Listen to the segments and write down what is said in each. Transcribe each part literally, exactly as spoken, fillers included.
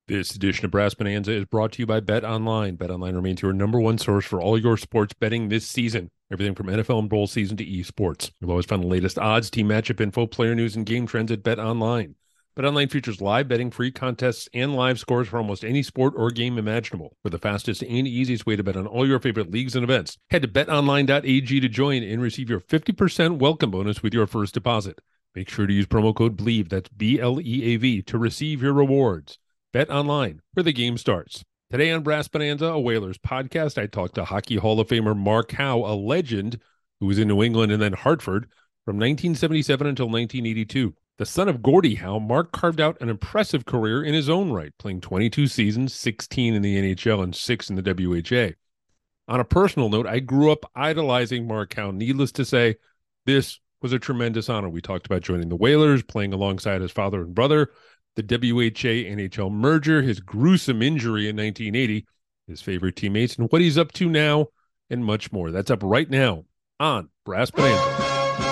This edition of Brass Bonanza is brought to you by Bet Online. Bet Online remains your number one source for all your sports betting this season. Everything from N F L and bowl season to esports. You'll always find the latest odds, team matchup info, player news, and game trends at Bet Online. Bet Online features live betting, free contests, and live scores for almost any sport or game imaginable. For the fastest and easiest way to bet on all your favorite leagues and events, head to bet online dot a g to join and receive your fifty percent welcome bonus with your first deposit. Make sure to use promo code BLEAV, that's B L E A V, to receive your rewards. Bet online, where the game starts. Today on Brass Bonanza, a Whalers podcast, I talked to Hockey Hall of Famer Mark Howe, a legend who was in New England and then Hartford from nineteen seventy-seven until nineteen eighty-two. The son of Gordie Howe, Mark carved out an impressive career in his own right, playing twenty-two seasons, sixteen in the N H L and six in the W H A. On a personal note, I grew up idolizing Mark Howe. Needless to say, this was a tremendous honor. We talked about joining the Whalers, playing alongside his father and brother, the W H A N H L merger, his gruesome injury in nineteen eighty, his favorite teammates, and what he's up to now, and much more. That's up right now on Brass Bonanza.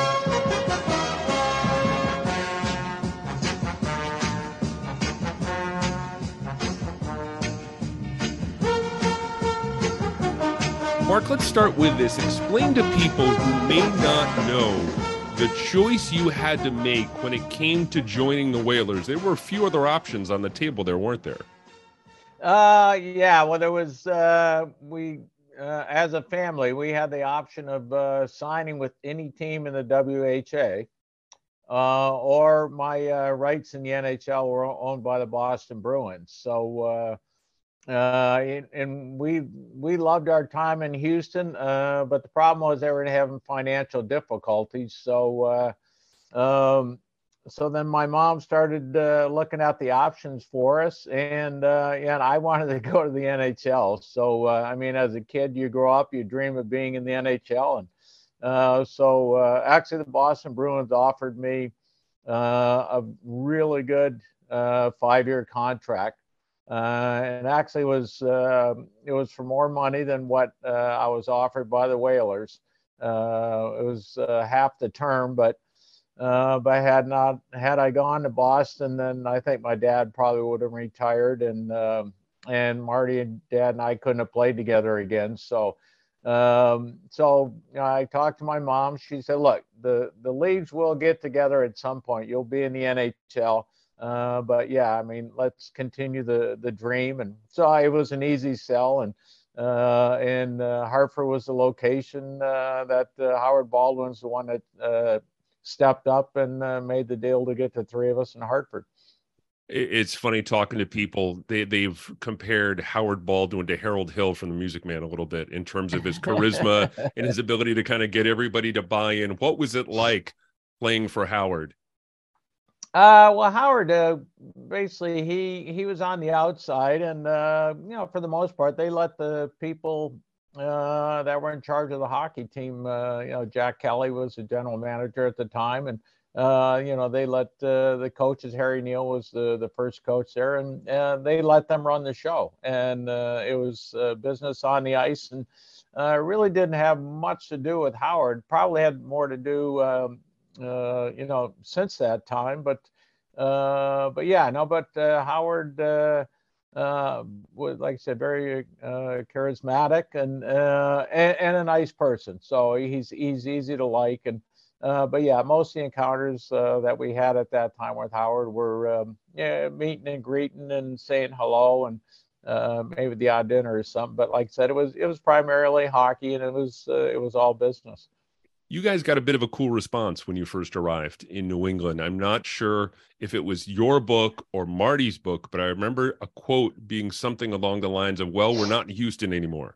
Mark, let's start with this. Explain to people who may not know the choice you had to make when it came to joining the Whalers. There were a few other options on the table there, weren't there? Uh, yeah, well, there was, uh, we, uh, as a family, we had the option of uh, signing with any team in the W H A, uh, or my uh, rights in the N H L were owned by the Boston Bruins. So, uh, uh, and we we loved our time in Houston, uh, but the problem was they were having financial difficulties. So, uh, um, so then my mom started uh, looking at the options for us, and uh, and I wanted to go to the N H L. So, uh, I mean, as a kid, you grow up, you dream of being in the N H L, and uh, so uh, actually, the Boston Bruins offered me uh, a really good uh, five-year contract. Uh, and actually was uh, it was for more money than what uh, I was offered by the Whalers. Uh, it was uh, half the term, but uh, but had not had I gone to Boston, then I think my dad probably would have retired, and uh, and Marty and Dad and I couldn't have played together again. So um, so I talked to my mom. She said, "Look, the the leagues will get together at some point. You'll be in the N H L." Uh, but yeah, I mean, let's continue the the dream. And so it was an easy sell, and uh, and uh, Hartford was the location uh, that uh, Howard Baldwin's the one that uh, stepped up and uh, made the deal to get the three of us in Hartford. It's funny talking to people. They they've compared Howard Baldwin to Harold Hill from The Music Man a little bit in terms of his charisma and his ability to kind of get everybody to buy in. What was it like playing for Howard? Uh, well, Howard, uh, basically, he he was on the outside, and uh, you know, for the most part, they let the people uh, that were in charge of the hockey team. Uh, you know, Jack Kelly was the general manager at the time, and uh, you know, they let uh, the coaches. Harry Neal was the the first coach there, and uh, they let them run the show, and uh, it was uh, business on the ice, and uh, really didn't have much to do with Howard. Probably had more to do. Um, uh, you know, since that time. But, uh, but yeah, no, but uh, Howard uh, uh, was, like I said, very uh, charismatic and, uh, and and a nice person. So he's he's easy to like. And uh, but yeah, most of the encounters uh, that we had at that time with Howard were um, yeah, meeting and greeting and saying hello and. Uh, maybe the odd dinner or something, but like I said, it was it was primarily hockey, and it was uh, it was all business. You guys got a bit of a cool response when you first arrived in New England. I'm not sure if it was your book or Marty's book, but I remember a quote being something along the lines of, "Well, we're not in Houston anymore."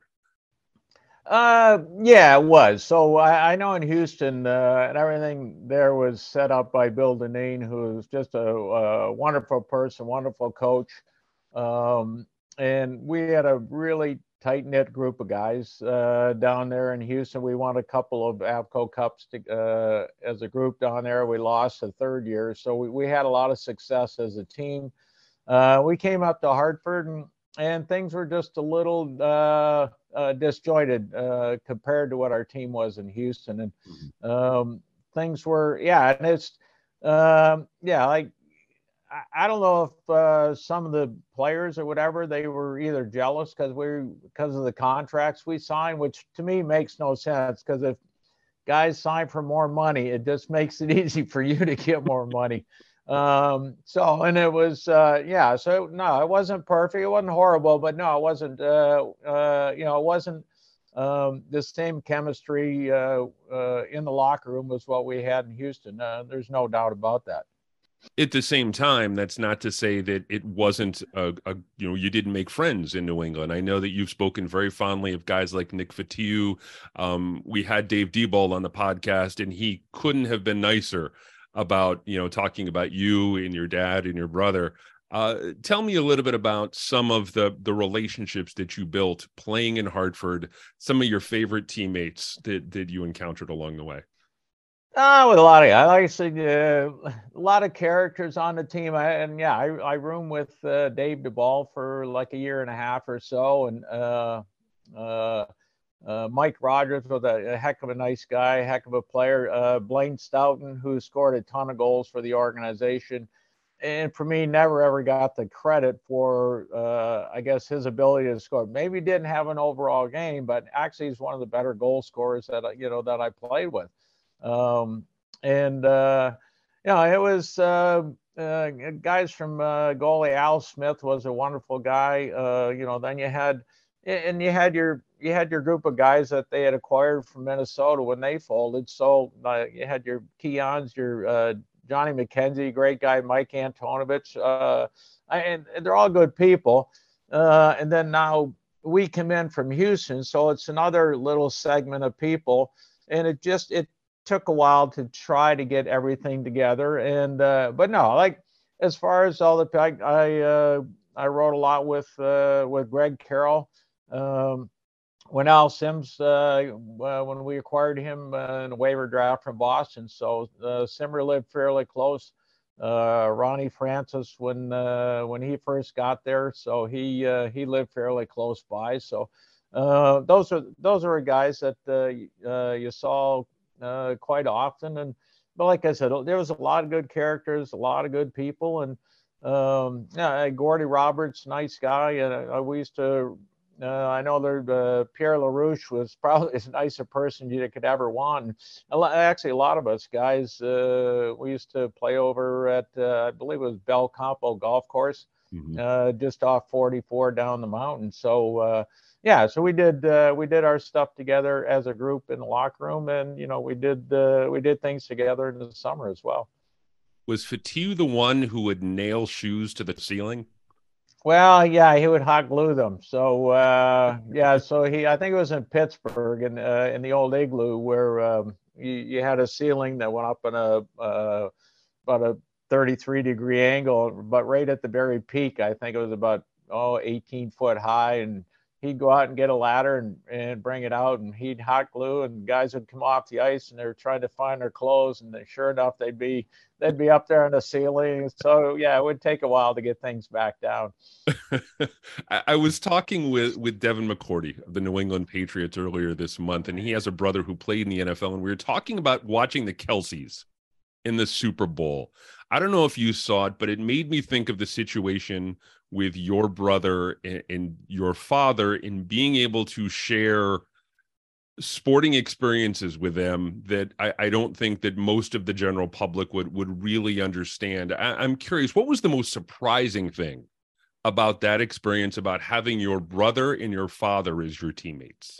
Uh, yeah, it was. So I, I know in Houston, uh, and everything there was set up by Bill Deneen, who was just a, a wonderful person, wonderful coach. Um, and we had a really tight knit group of guys uh, down there in Houston. We won a couple of Avco Cups to, uh, as a group down there. We lost the third year, so we, we had a lot of success as a team. Uh, we came up to Hartford, and and things were just a little uh, uh, disjointed uh, compared to what our team was in Houston. And um, things were, yeah, and it's, um, yeah, like I don't know if uh, some of the players or whatever, they were either jealous because we because of the contracts we signed, which to me makes no sense. Because if guys sign for more money, it just makes it easy for you to get more money. Um, so and it was uh, yeah. So no, it wasn't perfect. It wasn't horrible, but no, it wasn't. Uh, uh, you know, it wasn't um, the same chemistry uh, uh, in the locker room as what we had in Houston. Uh, there's no doubt about that. At the same time, that's not to say that it wasn't a, a you know, you didn't make friends in New England. I know that you've spoken very fondly of guys like Nick Fatiu. Um, we had Dave Diebold on the podcast, and he couldn't have been nicer about, you know, talking about you and your dad and your brother. Uh, tell me a little bit about some of the the relationships that you built playing in Hartford, some of your favorite teammates that that you encountered along the way. Uh, with a lot of, I like I said, uh, a lot of characters on the team. I, and yeah, I, I roomed with uh, Dave DeBall for like a year and a half or so. And uh, uh, uh, Mike Rogers was a, a heck of a nice guy, heck of a player. Uh, Blaine Stoughton, who scored a ton of goals for the organization. And for me, never ever got the credit for, uh, I guess, his ability to score. Maybe didn't have an overall game, but actually he's one of the better goal scorers that, you know, that I played with. Um, and, uh, you know, it was uh, uh, guys from uh, goalie Al Smith was a wonderful guy. Uh, you know, then you had, and you had your, you had your group of guys that they had acquired from Minnesota when they folded. So uh, you had your Keons, your uh, Johnny McKenzie, great guy, Mike Antonovich, uh, and, and they're all good people. Uh, and then now we come in from Houston, so it's another little segment of people, and it just it took a while to try to get everything together. And uh, but no, like as far as all the I I, uh, I wrote a lot with uh, with Greg Carroll. Um, when Al Sims, uh, when we acquired him uh, in a waiver draft from Boston. So uh, Simmer lived fairly close. Uh, Ronnie Francis, when uh, when he first got there, so he uh, he lived fairly close by. So uh, those are those are guys that uh, uh, you saw uh, quite often. And but like I said, there was a lot of good characters, a lot of good people, and um, yeah, Gordy Roberts, nice guy, and uh, we used to. Uh, I know there, uh, Pierre LaRouche was probably as nice a person you could ever want. And a lot, actually, a lot of us guys, uh, we used to play over at, uh, I believe it was Bel Campo Golf Course, mm-hmm. uh, just off forty-four down the mountain. So, uh, yeah, so we did uh, we did our stuff together as a group in the locker room, and you know we did uh, we did things together in the summer as well. Was Fatiu the one who would nail shoes to the ceiling? Well, yeah, he would hot glue them. So uh, yeah, so he, I think it was in Pittsburgh in uh, in the old igloo where um, you, you had a ceiling that went up in a uh, about a thirty-three degree angle, but right at the very peak, I think it was about oh eighteen foot high, and he'd go out and get a ladder and, and bring it out, and he'd hot glue, and guys would come off the ice and they were trying to find their clothes, and they, sure enough, they'd be they'd be up there on the ceiling. So yeah, it would take a while to get things back down. I was talking with with Devin McCourty of the New England Patriots earlier this month, and he has a brother who played in the N F L, and we were talking about watching the Kelceys in the Super Bowl. I don't know if you saw it, but it made me think of the situation with your brother and, and your father in being able to share sporting experiences with them that I, I don't think that most of the general public would would really understand. I, I'm curious, what was the most surprising thing about that experience, about having your brother and your father as your teammates?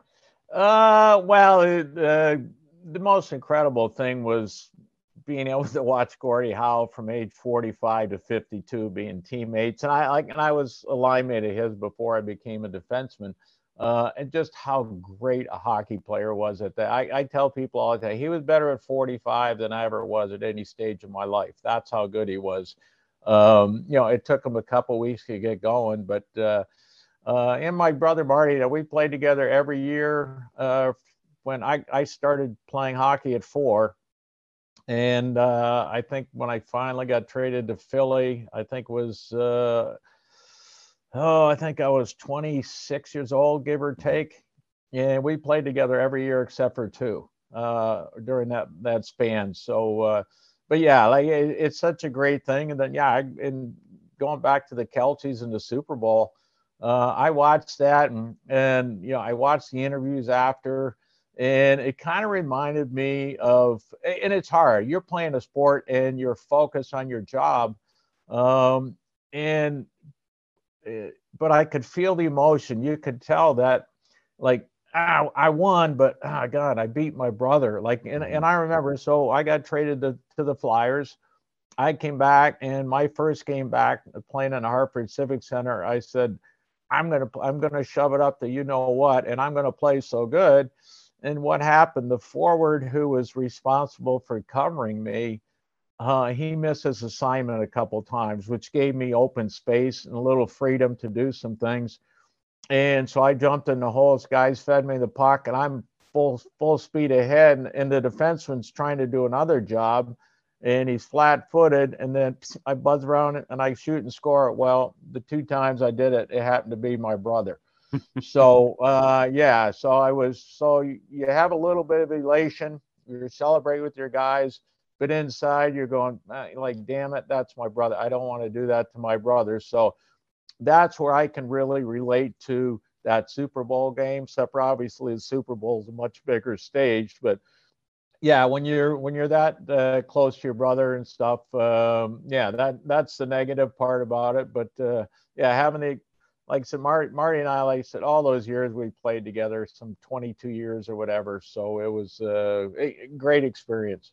Uh, well, uh, the most incredible thing was being able to watch Gordie Howe from age forty-five to fifty-two being teammates. And I like, and I was a line mate of his before I became a defenseman. Uh, and just how great a hockey player was at that. I, I tell people all the time, he was better at forty-five than I ever was at any stage of my life. That's how good he was. Um, you know, it took him a couple weeks to get going, but uh, uh, and my brother Marty, we played together every year. Uh, when I, I started playing hockey at four, and uh, I think when I finally got traded to Philly, I think was uh, oh, I think I was twenty-six years old, give or take, and we played together every year except for two uh, during that that span. So. Uh, but yeah, like it, it's such a great thing. And then yeah, I, and going back to the Kelces and the Super Bowl, uh, I watched that, and and you know I watched the interviews after, and it kind of reminded me of, and it's hard. You're playing a sport and you're focused on your job, um, and uh, but I could feel the emotion. You could tell that, like, ah, I won, but ah, God, I beat my brother. Like, and, Mhm. and I remember, so I got traded to, to the Flyers. I came back, and my first game back playing in the Hartford Civic Center, I said, I'm gonna I'm gonna shove it up to you know what, and I'm gonna play so good. And what happened? The forward who was responsible for covering me, uh, he missed his assignment a couple times, which gave me open space and a little freedom to do some things. And so I jumped in the holes. Guys fed me the puck, and I'm full full speed ahead. And, and the defenseman's trying to do another job, and he's flat-footed. And then I buzz around and I shoot and score it. Well, the two times I did it, it happened to be my brother. So uh, yeah, so I was so you have a little bit of elation. You're celebrating with your guys, but inside you're going like, damn it, that's my brother. I don't want to do that to my brother. So that's where I can really relate to that Super Bowl game. Except for obviously the Super Bowl is a much bigger stage, but yeah, when you're when you're that uh, close to your brother and stuff, um, yeah, that that's the negative part about it. But uh, yeah, having the like I said, Marty, Marty and I, like I said, all those years we played together, some twenty-two years or whatever. So it was uh, a great experience.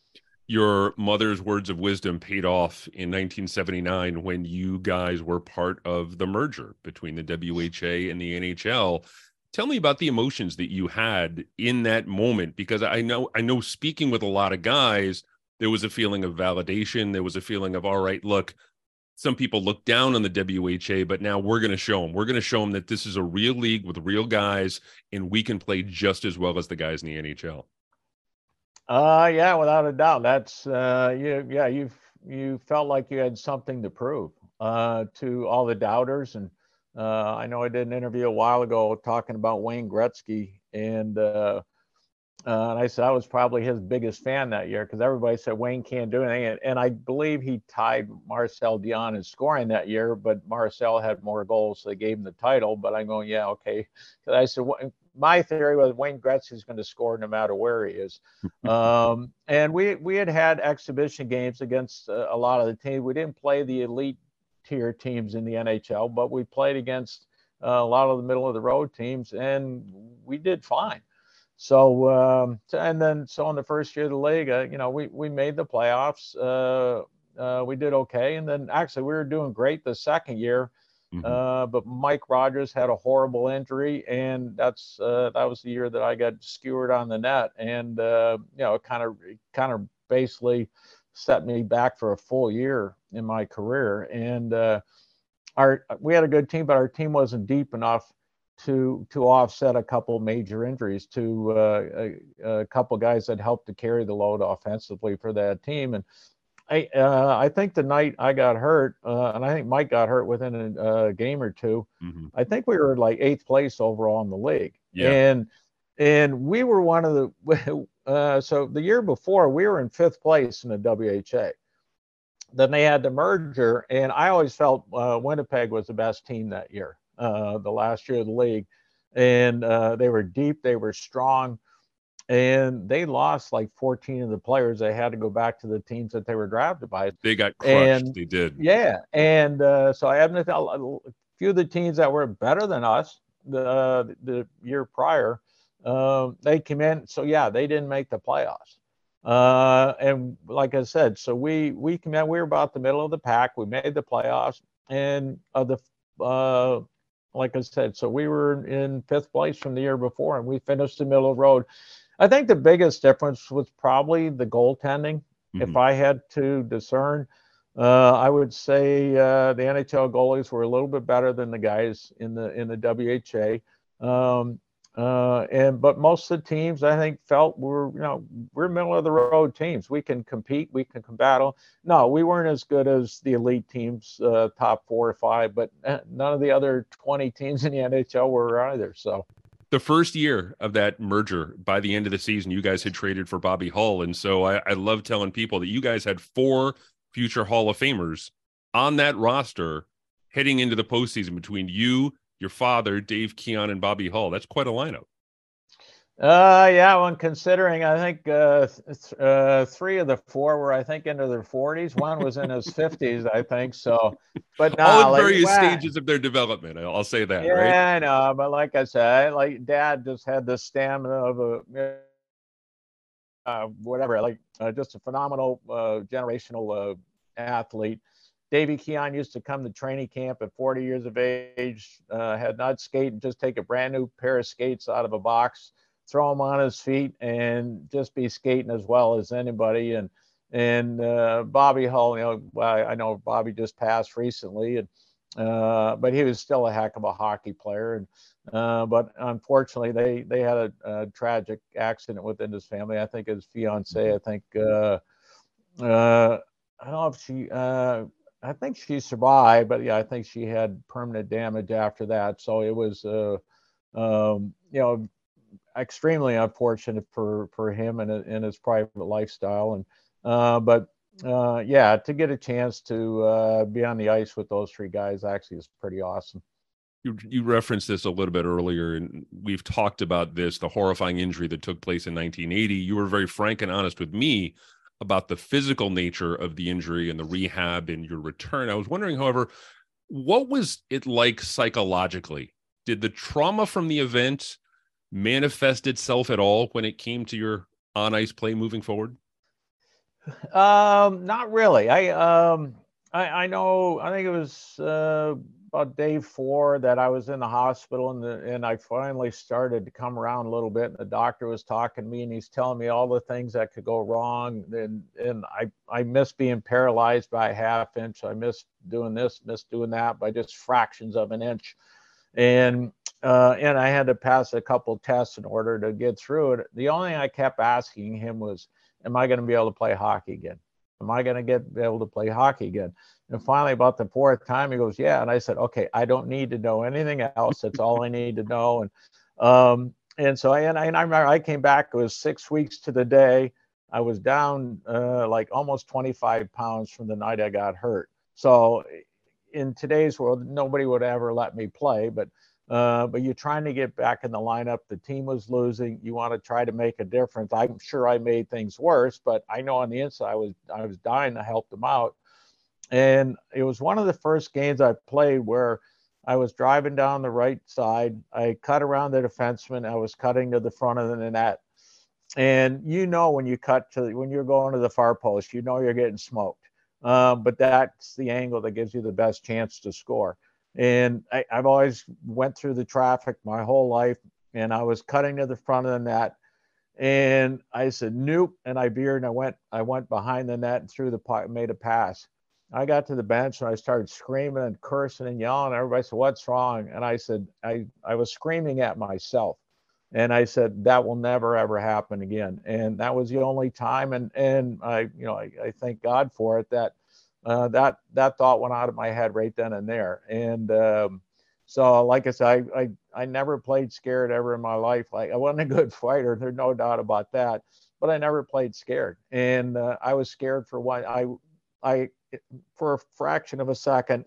Your mother's words of wisdom paid off in nineteen seventy-nine when you guys were part of the merger between the W H A and the N H L. Tell me about the emotions that you had in that moment, because I know I know speaking with a lot of guys, there was a feeling of validation. There was a feeling of, all right, look, some people look down on the W H A, but now we're going to show them. We're going to show them that this is a real league with real guys, and we can play just as well as the guys in the N H L. Uh, yeah, without a doubt. That's uh, you. Yeah, you you felt like you had something to prove uh, to all the doubters. And uh, I know I did an interview a while ago talking about Wayne Gretzky, and uh, uh, and I said I was probably his biggest fan that year because everybody said Wayne can't do anything, and, and I believe he tied Marcel Dion in scoring that year, but Marcel had more goals, so they gave him the title. But I'm going, yeah, okay. Because I said my theory was Wayne Gretzky's going to score no matter where he is. Um, and we we had had exhibition games against uh, a lot of the teams. We didn't play the elite tier teams in the N H L, but we played against uh, a lot of the middle of the road teams, and we did fine. So um, and then so in the first year of the league, uh, you know, we we made the playoffs. Uh, uh, we did okay, and then actually we were doing great the second year. Mm-hmm. Uh, but Mike Rogers had a horrible injury, and that's uh, that was the year that I got skewered on the net, and uh, you know, it kind of kind of basically set me back for a full year in my career. And uh, our we had a good team, but our team wasn't deep enough to to offset a couple major injuries to uh, a, a couple guys that helped to carry the load offensively for that team. And I uh, I think the night I got hurt, uh, and I think Mike got hurt within a, a game or two. Mm-hmm. I think we were like eighth place overall in the league, Yeah. and and we were one of the. Uh, so the year before we were in fifth place in the W H A. Then they had the merger, and I always felt uh, Winnipeg was the best team that year, uh, the last year of the league, and uh, they were deep, they were strong, and they lost like fourteen of the players. They had to go back to the teams that they were drafted by. They got crushed. And They did. yeah, and uh, so I have a few of the teams that were better than us the uh, the year prior. Uh, they came in, so yeah, they didn't make the playoffs. Uh, and like I said, so we we came in, we were about the middle of the pack. We made the playoffs, and uh, the uh, like I said, so we were in fifth place from the year before, and we finished the middle of the road. I think the biggest difference was probably the goaltending. Mm-hmm. If I had to discern, uh, I would say uh, the N H L goalies were a little bit better than the guys in the in the W H A. Um, uh, and but most of the teams I think felt we're you know we're middle of the road teams. We can compete, we can battle. No, we weren't as good as the elite teams, uh, top four or five, but none of the other twenty teams in the N H L were either. So. the first year of that merger, by the end of the season, you guys had traded for Bobby Hull. And so I, I love telling people that you guys had four future Hall of Famers on that roster heading into the postseason between you, your father, Dave Keon, and Bobby Hull. That's quite a lineup. Uh, yeah, when considering, I think uh, th- uh, three of the four were, I think, into their forties. One was in his fifties, I think. So, but All nah, in like, various well, stages of their development. I'll say that, right? yeah, I know. But like I said, like Dad just had the stamina of a uh, whatever, like uh, just a phenomenal uh, generational uh, athlete. Davey Keon used to come to training camp at forty years of age, uh, had not skate and just take a brand new pair of skates out of a box, throw them on his feet, and just be skating as well as anybody. And and uh, Bobby Hull, you know, well, I know Bobby just passed recently, and uh, but he was still a heck of a hockey player. And uh, but unfortunately, they they had a, a tragic accident within his family. I think his fiance, I think, uh, uh, I don't know if she, uh, I think she survived, but yeah, I think she had permanent damage after that. So it was, uh, um, you know, extremely unfortunate for for him and in his private lifestyle. And uh, but uh, yeah, to get a chance to uh, be on the ice with those three guys actually is pretty awesome. You, you referenced this a little bit earlier, and we've talked about this, the horrifying injury that took place in nineteen eighty. You were very frank and honest with me about the physical nature of the injury and the rehab and your return. I was wondering, however, what was it like psychologically? Did the trauma from the event manifest itself at all when it came to your on ice play moving forward? Um, not really. I um I, I know I think it was uh, about day four that I was in the hospital and the, and I finally started to come around a little bit and the doctor was talking to me and he's telling me all the things that could go wrong and and I I missed being paralyzed by a half inch. I missed doing this, missed doing that by just fractions of an inch. And uh, and I had to pass a couple tests in order to get through it. The only thing I kept asking him was, am I going to be able to play hockey again? Am I going to get be able to play hockey again? And finally, about the fourth time, he goes, yeah. And I said, okay, I don't need to know anything else. That's all I need to know. And um, and so I and I, and I remember I came back. It was six weeks to the day. I was down uh, like almost twenty-five pounds from the night I got hurt. So in today's world, nobody would ever let me play, but uh, but you're trying to get back in the lineup. The team was losing. You want to try to make a difference. I'm sure I made things worse, but I know on the inside I was I was dying to help them out. And it was one of the first games I played where I was driving down the right side. I cut around the defenseman. I was cutting to the front of the net. And you know when you cut to when you're going to the far post, you know you're getting smoked. Uh, but that's the angle that gives you the best chance to score. And I, I've always went through the traffic my whole life, and I was cutting to the front of the net, and I said nope, and I veered and I went I went behind the net and threw the puck, made a pass. I got to the bench and I started screaming and cursing and yelling. Everybody said, "What's wrong?" And I said, "I I was screaming at myself." And I said, that will never, ever happen again. And that was the only time. And, and I, you know, I, I thank God for it that, uh, that, that thought went out of my head right then and there. And, um, so like I said, I, I, I never played scared ever in my life. Like I wasn't a good fighter. There's no doubt about that, but I never played scared. And, uh, I was scared for what I, I, for a fraction of a second,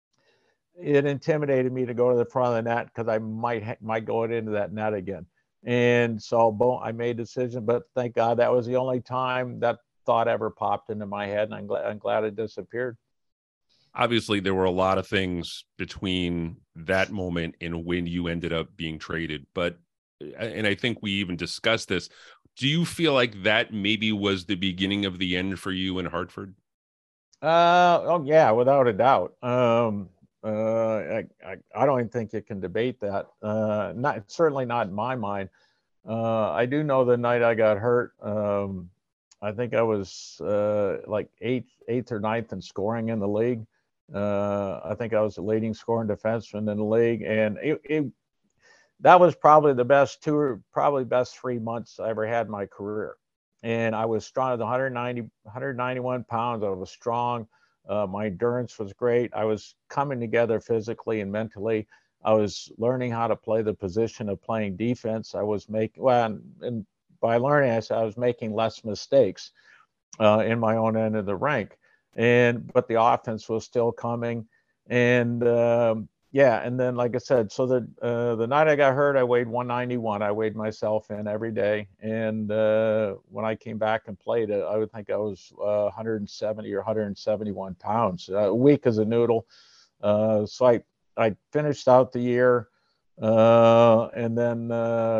it intimidated me to go to the front of the net because I might might go into that net again. And so boom, I made a decision, but thank God that was the only time that thought ever popped into my head, and I'm glad I'm glad it disappeared. Obviously, there were a lot of things between that moment and when you ended up being traded, but and I think we even discussed this. Do you feel like that maybe was the beginning of the end for you in Hartford? Uh, oh yeah, without a doubt. Um, uh, I, I, I don't even think you can debate that. Uh, not certainly not in my mind. Uh, I do know the night I got hurt. Um, I think I was uh, like eighth, eighth or ninth in scoring in the league. Uh, I think I was the leading scoring defenseman in the league, and it, it that was probably the best two, probably best three months I ever had in my career. And I was strong at one hundred ninety, one hundred ninety-one pounds. I was strong. Uh, my endurance was great. I was coming together physically and mentally. I was learning how to play the position of playing defense. I was making, well, and, and by learning, I said I was making less mistakes uh, in my own end of the rank. And, but the offense was still coming. And, um, yeah, and then like I said, so the uh, the night I got hurt, I weighed one ninety-one. I weighed myself in every day, and uh, when I came back and played it, I would think I was uh, one hundred seventy or one hundred seventy-one pounds, uh, weak as a noodle. Uh, so I I finished out the year, uh, and then uh,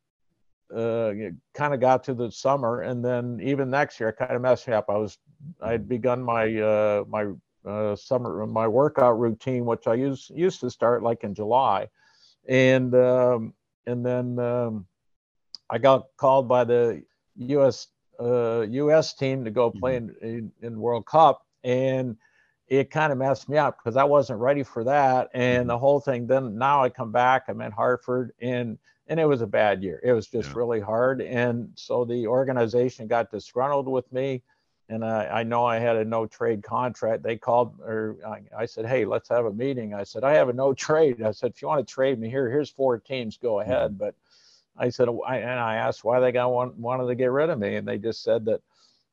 uh, kind of got to the summer, and then even next year, it kind of messed me up. I was I'd begun my uh, my uh, summer my workout routine, which I used used to start like in July, and um, and then um, I got called by the U S uh, U S team to go play in, in, in World Cup, and it kind of messed me up because I wasn't ready for that, and Mm-hmm. the whole thing. Then now I come back, I'm in Hartford, and and it was a bad year. It was just Yeah. really hard, and so the organization got disgruntled with me, and I, I know I had a no trade contract. They called, or I, I said, hey, let's have a meeting. I said, I have a no trade. I said, if you want to trade me here, here's four teams, go ahead. Mm-hmm. But I said, I, and I asked why they got one, wanted to get rid of me, and they just said that,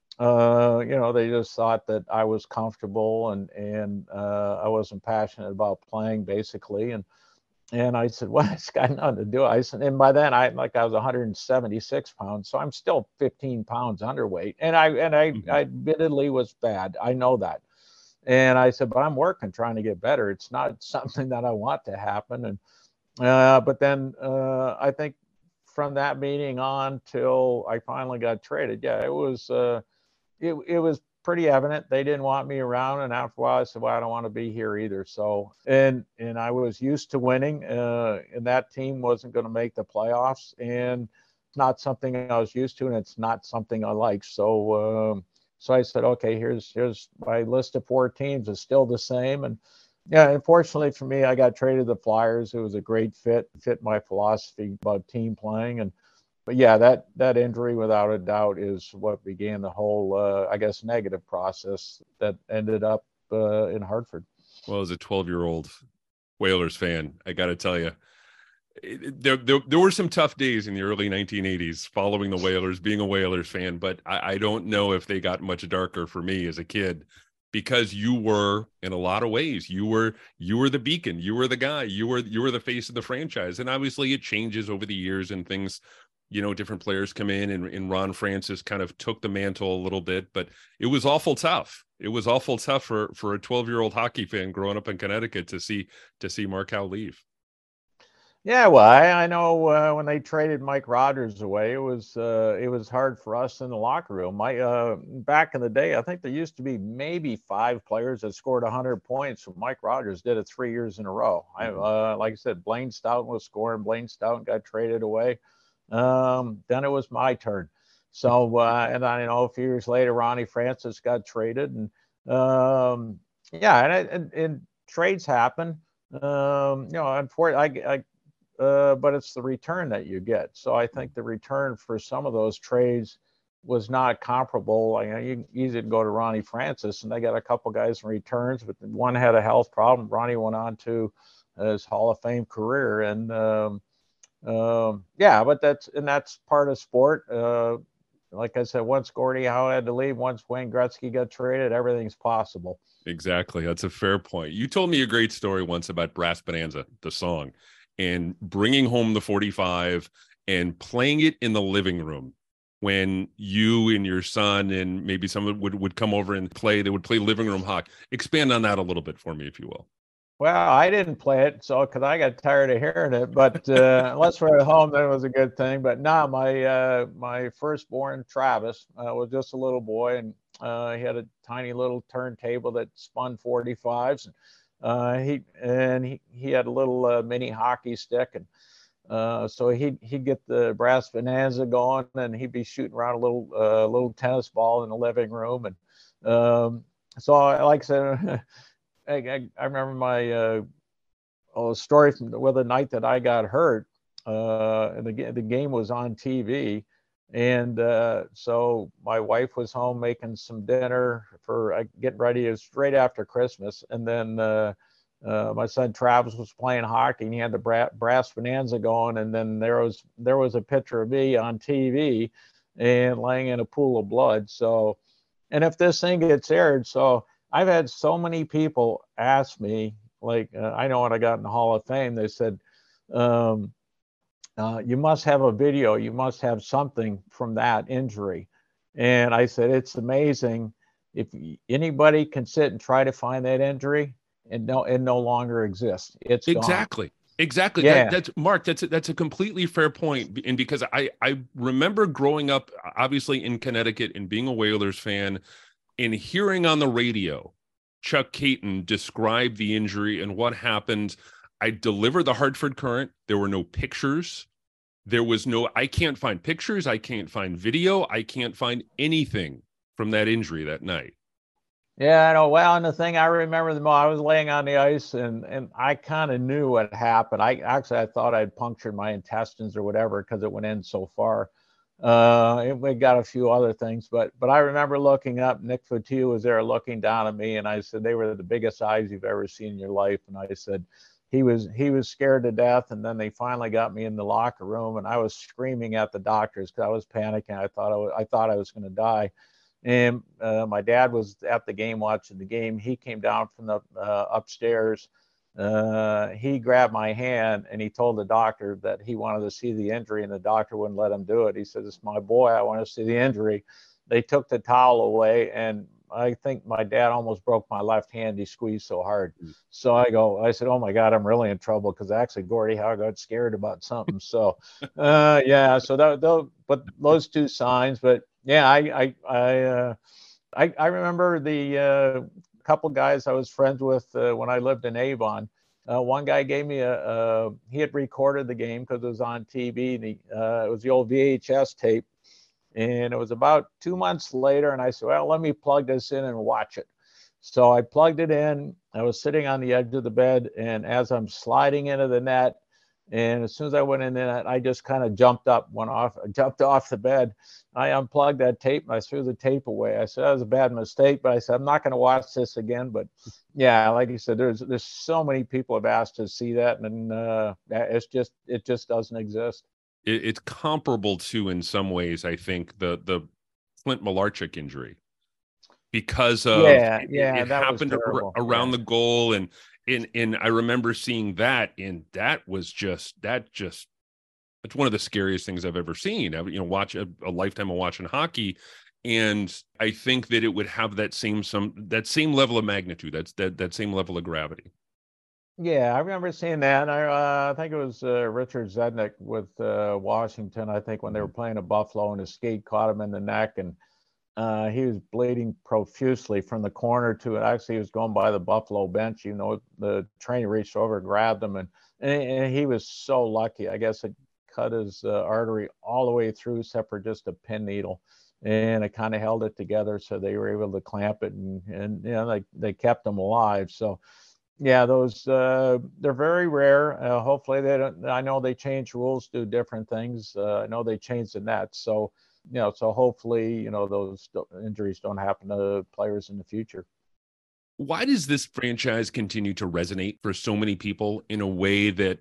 uh, you know, they just thought that I was comfortable and and uh, I wasn't passionate about playing, basically. And and I said, well, it's got nothing to do. I said, and by then I like I was one hundred seventy-six pounds, so I'm still fifteen pounds underweight, and I and I, Mm-hmm. I admittedly was bad. I know that. And I said, but I'm working, trying to get better. It's not something that I want to happen. And uh, but then uh, I think from that meeting on till I finally got traded, yeah, it was uh, it it was pretty evident they didn't want me around. And after a while, I said, well, I don't want to be here either. So and and I was used to winning, uh, and that team wasn't going to make the playoffs, and it's not something I was used to, and it's not something I like. So um, so I said, okay, here's here's my list of four teams is still the same. And yeah, unfortunately for me, I got traded to the Flyers. It was a great fit, fit my philosophy about team playing. And but yeah, that that injury, without a doubt, is what began the whole, uh, I guess, negative process that ended up uh, in Hartford. Well, as a twelve-year-old Whalers fan, I got to tell you, there, there there were some tough days in the early nineteen eighties following the Whalers, being a Whalers fan, but I, I don't know if they got much darker for me as a kid, because you were, in a lot of ways, you were you were the beacon, you were the guy, you were you were the face of the franchise. And obviously it changes over the years and things, you know, different players come in, and, and Ron Francis kind of took the mantle a little bit, but it was awful tough. It was awful tough for for a twelve-year-old hockey fan growing up in Connecticut to see to see Mark Howe leave. Yeah, well, I, I know uh, when they traded Mike Rogers away, it was uh, it was hard for us in the locker room. My uh, back in the day, I think there used to be maybe five players that scored one hundred points. So Mike Rogers did it three years in a row. I, uh, like I said, Blaine Stoughton was scoring. Blaine Stoughton got traded away. Um, then it was my turn. So uh, and I you know a few years later, Ronnie Francis got traded, and um, yeah, and, and, and trades happen. Um, you know, unfortunately, I, I uh, but it's the return that you get. So I think the return for some of those trades was not comparable. I mean, you easy to go to Ronnie Francis, and they got a couple guys in returns, but one had a health problem. Ronnie went on to his Hall of Fame career, and um, um, yeah, but that's and that's part of sport. Uh, like I said, once Gordie Howe had to leave, once Wayne Gretzky got traded, everything's possible. Exactly. That's a fair point. You told me a great story once about Brass Bonanza, the song, and bringing home the forty-five and playing it in the living room when you and your son and maybe someone would, would come over and play. They would play living room hockey. Expand on that a little bit for me, if you will. Well, I didn't play it, so because I got tired of hearing it. But uh, unless we're at home, then it was a good thing. But no, my uh, my firstborn Travis uh, was just a little boy, and uh, he had a tiny little turntable that spun forty-fives. And uh, he and he, he had a little uh, mini hockey stick, and uh, so he'd he'd get the Brass Bonanza going, and he'd be shooting around a little uh, little tennis ball in the living room. And um, so, like I said. I, I remember my uh, oh, story from the, well, the night that I got hurt. Uh, and the, the game was on T V. And uh, so my wife was home making some dinner for uh, getting ready. It was right after Christmas. And then uh, uh, my son Travis was playing hockey and he had the bra- brass bonanza going, and then there was there was a picture of me on T V and laying in a pool of blood. So, and if this thing gets aired, so I've had so many people ask me, like uh, I know when I got in the Hall of Fame, they said, um, uh, "You must have a video. You must have something from that injury." And I said, "It's amazing if anybody can sit and try to find that injury, and no, it no longer exists. It's gone." Exactly. Exactly. That Yeah. that's Mark. That's a, that's a completely fair point. And because I I remember growing up, obviously in Connecticut, and being a Whalers fan, and hearing on the radio Chuck Caton describe the injury and what happened. I delivered the Hartford Courant. There were no pictures. There was no. I can't find pictures. I can't find video. I can't find anything from that injury that night. Yeah, I know. Well, and the thing I remember the most, I was laying on the ice and and I kind of knew what happened. I actually I thought I'd punctured my intestines or whatever because it went in so far. Uh, it, we got a few other things, but but I remember looking up. Nick Fotiu was there looking down at me, and I said, "They were the biggest eyes you've ever seen in your life." And I said, "He was he was scared to death." And then they finally got me in the locker room, and I was screaming at the doctors because I was panicking. I thought I was, I thought I was going to die. And uh, my dad was at the game watching the game. He came down from the uh, upstairs. Uh, he grabbed my hand and he told the doctor that he wanted to see the injury, and the doctor wouldn't let him do it. He said, "It's my boy. I want to see the injury." They took the towel away, and I think my dad almost broke my left hand. He squeezed so hard. So I go, I said, "Oh my God, I'm really in trouble," because actually Gordie Howe got scared about something. So, uh, yeah. So that, that, but those two signs, but yeah, I I I uh, I, I remember the uh, couple guys I was friends with uh, when I lived in Avon. Uh, one guy gave me a, a he had recorded the game because it was on T V. And he, uh, it was the old V H S tape, and it was about two months later. And I said, "Well, let me plug this in and watch it." So I plugged it in. I was sitting on the edge of the bed, and as I'm sliding into the net, and as soon as I went in there, I just kind of jumped up, went off, jumped off the bed. I unplugged that tape and I threw the tape away. I said that was a bad mistake, but I said I'm not going to watch this again. But yeah, like you said, there's there's so many people have asked to see that, and uh, it's just it just doesn't exist. It, it's comparable to, in some ways, I think the the Clint Malarchuk injury, because of Yeah, it, yeah, it that was happened ar- terrible. around Yeah. the goal, and and and I remember seeing that, and that was just that just it's one of the scariest things I've ever seen. I, you know, watch a, a lifetime of watching hockey, and I think that it would have that same some that same level of magnitude, that's that that same level of gravity. Yeah, I remember seeing that. And I, uh, I think it was uh, Richard Zednick with uh, Washington. I think when they were Mhm. playing at Buffalo, and his skate caught him in the neck, and uh, he was bleeding profusely from the corner to it. Actually, he was going by the Buffalo bench. You know, the trainer reached over, grabbed him, and and, and he was so lucky. I guess it cut his uh, artery all the way through, except for just a pin needle, and it kind of held it together, so they were able to clamp it, and and you know they they kept him alive. So yeah, those uh, they're very rare. Uh, hopefully they don't. I know they change rules, do different things. Uh, I know they changed the net, so you know, so hopefully you know those injuries don't happen to players in the future. Why does this franchise continue to resonate for so many people in a way that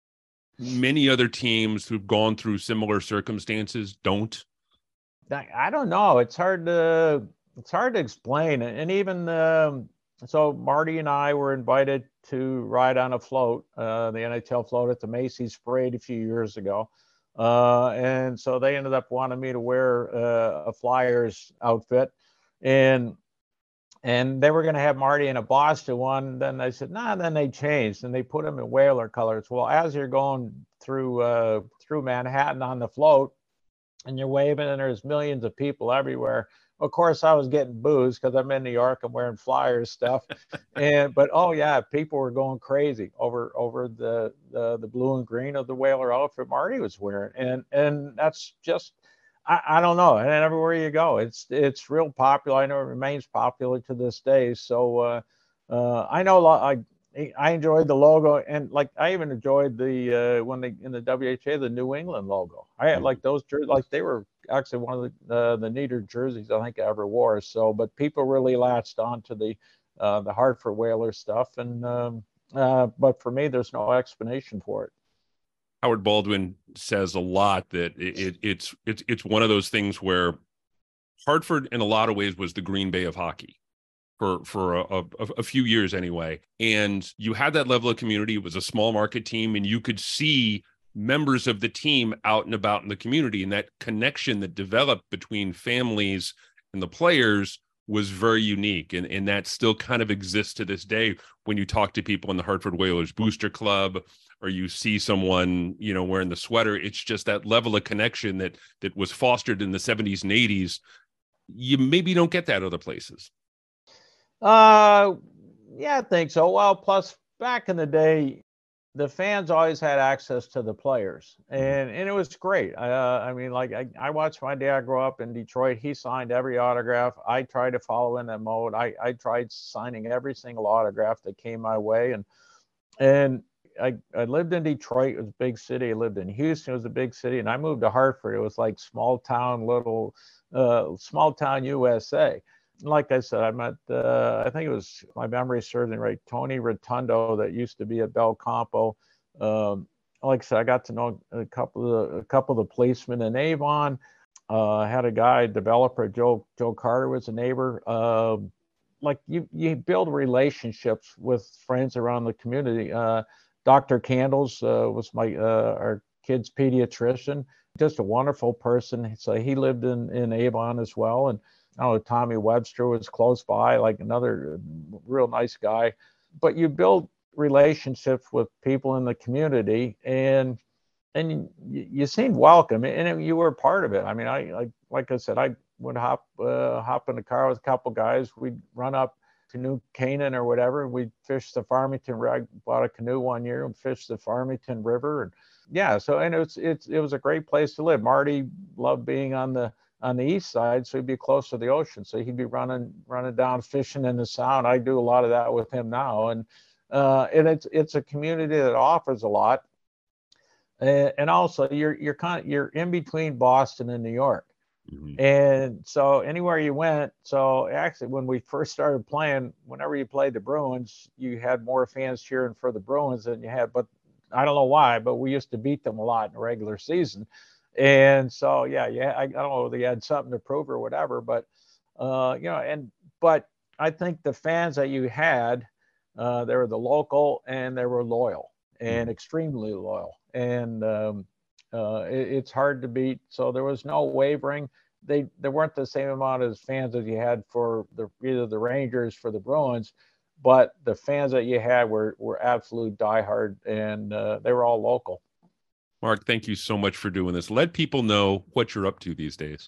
many other teams who've gone through similar circumstances don't? I, I don't know. It's hard to it's hard to explain. And even um, so, Marty and I were invited to ride on a float, uh, the N H L float at the Macy's Parade a few years ago. Uh, and so they ended up wanting me to wear uh, a Flyers outfit, and and they were going to have Marty in a Boston one. Then they said, nah. Then they changed and they put him in Whaler colors. Well, as you're going through uh, through Manhattan on the float, and you're waving, and there's millions of people everywhere. Of course, I was getting booze because I'm in New York. I'm wearing Flyers stuff, and but oh yeah, people were going crazy over over the the, the blue and green of the Whaler outfit Marty was wearing, and and that's just I, I don't know. And everywhere you go, it's it's real popular. I know it remains popular to this day. So uh, uh, I know I I enjoyed the logo, and like I even enjoyed the uh, when they in the W H A the New England logo. I had like those jerseys, like they were actually one of the uh, the neater jerseys I think I ever wore. So, but people really latched on to the uh, the Hartford Whaler stuff, and um, Uh, but for me, there's no explanation for it. Howard Baldwin says a lot that it, it, it's it's it's one of those things where Hartford, in a lot of ways, was the Green Bay of hockey for for a, a, a few years anyway. And you had that level of community. It was a small market team, and you could see members of the team out and about in the community, and that connection that developed between families and the players was very unique. And, and that still kind of exists to this day when you talk to people in the Hartford Whalers Booster Club, or you see someone, you know, wearing the sweater. It's just that level of connection that that was fostered in the seventies and eighties. You maybe don't get that other places. Uh, yeah, I think so. Well, plus back in the day, the fans always had access to the players, and and it was great. Uh, I mean, like I, I watched my dad grow up in Detroit. He signed every autograph. I tried to follow in that mode. I I tried signing every single autograph that came my way, and and I I lived in Detroit. It was a big city. I lived in Houston. It was a big city, and I moved to Hartford. It was like small town, little uh, small town U S A. Like I said, I met, uh, I think it was, my memory serves me right, Tony Rotundo that used to be at Bel Campo. Um, like I said, I got to know a couple of the, a couple of the policemen in Avon. Uh, I had a guy, developer, Joe Joe Carter was a neighbor. Uh, like you, you build relationships with friends around the community. Uh, Doctor Candles uh, was my uh, our kid's pediatrician, just a wonderful person. So he lived in in Avon as well, and oh, Tommy Webster was close by, like another real nice guy. But you build relationships with people in the community, and and you, you seemed welcome, and you were part of it. I mean, I like like I said, I would hop uh, hop in the car with a couple guys. We'd run up to New Canaan or whatever. We'd fish the Farmington. I bought a canoe one year and fished the Farmington River, and yeah. So and it's it's it was a great place to live. Marty loved being on the on the east side, so he'd be close to the ocean. So he'd be running running down fishing in the Sound. I do a lot of that with him now, and uh, and it's it's a community that offers a lot. Uh, and also, you're you're kind of you're in between Boston and New York, mm-hmm. And so anywhere you went. So actually, when we first started playing, whenever you played the Bruins, you had more fans cheering for the Bruins than you had. But I don't know why, but we used to beat them a lot in the regular season. And so, yeah, yeah, I, I don't know if they had something to prove or whatever, but, uh, you know, and, but I think the fans that you had, uh, they were the local and they were loyal and extremely loyal. And um, uh, it, it's hard to beat. So there was no wavering. They, there weren't the same amount of fans as you had for the, either the Rangers, for the Bruins, but the fans that you had were, were absolute diehard, and uh, they were all local. Mark, thank you so much for doing this. Let people know what you're up to these days.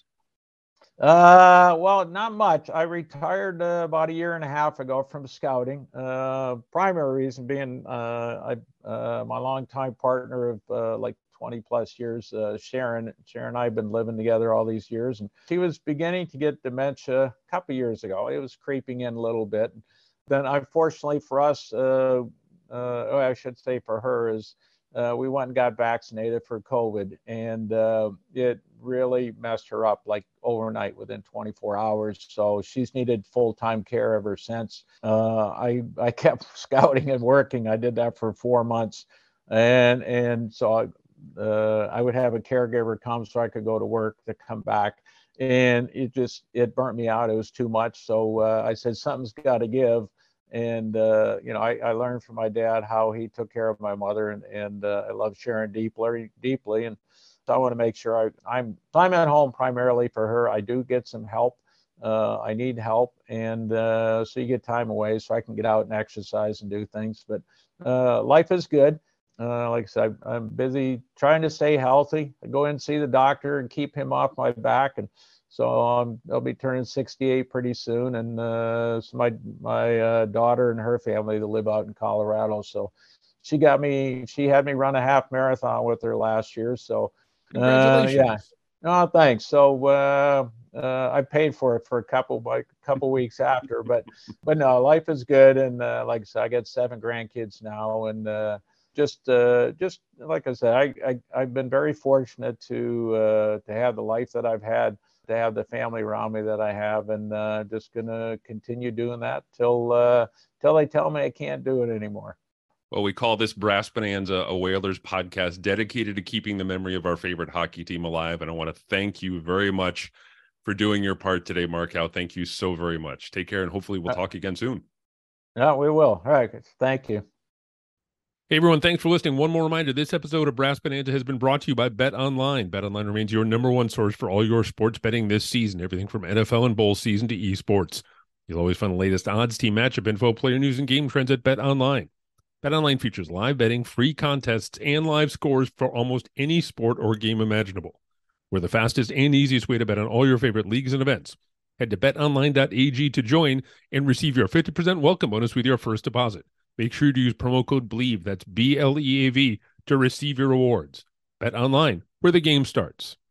Uh, well, not much. I retired uh, about a year and a half ago from scouting. Uh, primary reason being, uh, I, uh, my longtime partner of uh, like twenty plus years, uh, Sharon. Sharon and I have been living together all these years, and she was beginning to get dementia a couple of years ago. It was creeping in a little bit. Then, unfortunately for us, uh, uh, oh, I should say for her, is Uh, we went and got vaccinated for COVID, and uh, it really messed her up like overnight within twenty-four hours. So she's needed full-time care ever since. Uh, I I kept scouting and working. I did that for four months, and and so I, uh, I would have a caregiver come so I could go to work to come back, and it just it burnt me out. It was too much. So uh, I said something's got to give. And, uh, you know, I, I learned from my dad how he took care of my mother, and, and uh, I love Sharon deeply, deeply. And so I want to make sure I, I'm, I'm at home primarily for her. I do get some help. Uh, I need help. And uh, so you get time away so I can get out and exercise and do things. But uh, life is good. Uh, like I said, I'm busy trying to stay healthy. I go in and see the doctor and keep him off my back. And so um, I'll be turning sixty-eight pretty soon, and uh, so my my uh, daughter and her family that live out in Colorado. So she got me. She had me run a half marathon with her last year. So congratulations! Uh, yeah. Oh, thanks. So uh, uh, I paid for it for a couple like couple weeks after, but but no, life is good, and uh, like I said, I got seven grandkids now, and uh, just uh, just like I said, I, I I've been very fortunate to uh, to have the life that I've had, to have the family around me that I have, and uh, just gonna continue doing that till uh, till they tell me I can't do it anymore. Well, we call this Brass Bonanza a Whalers podcast dedicated to keeping the memory of our favorite hockey team alive. And I want to thank you very much for doing your part today, Mark Howe. Thank you so very much. Take care, and hopefully we'll talk again soon. Yeah, we will. All right. Thank you. Hey, everyone. Thanks for listening. One more reminder, this episode of Brass Bonanza has been brought to you by BetOnline. BetOnline remains your number one source for all your sports betting this season, everything from N F L and bowl season to esports. You'll always find the latest odds, team matchup info, player news, and game trends at BetOnline. BetOnline features live betting, free contests, and live scores for almost any sport or game imaginable. We're the fastest and easiest way to bet on all your favorite leagues and events. Head to bet online dot a g to join and receive your fifty percent welcome bonus with your first deposit. Make sure to use promo code BLEAV, that's B L E A V, to receive your rewards. Bet online, where the game starts.